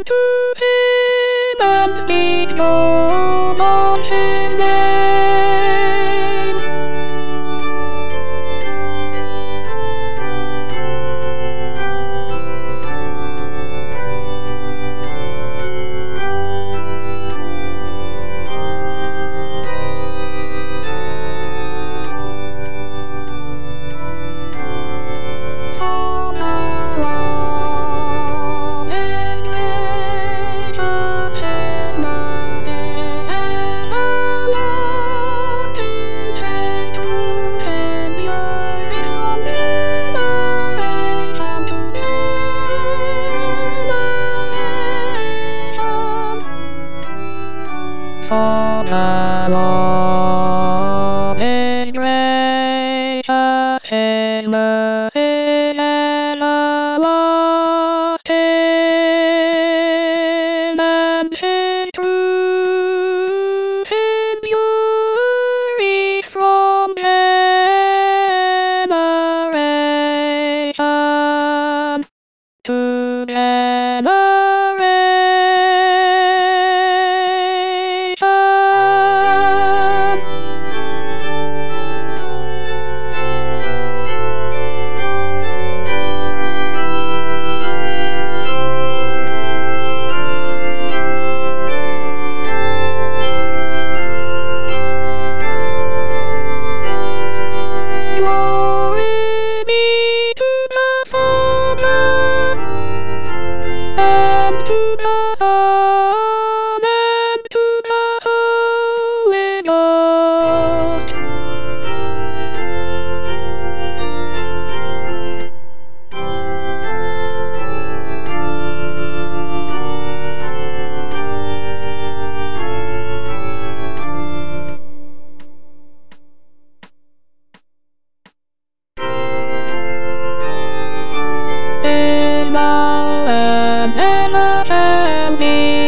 to him and speak no on his name. For the Lord is gracious, his mercy and everlasting, and his truth endures from generation to generation. Glory be to the Father, and to the Son, and to the Holy Ghost. Is now and ever shall be,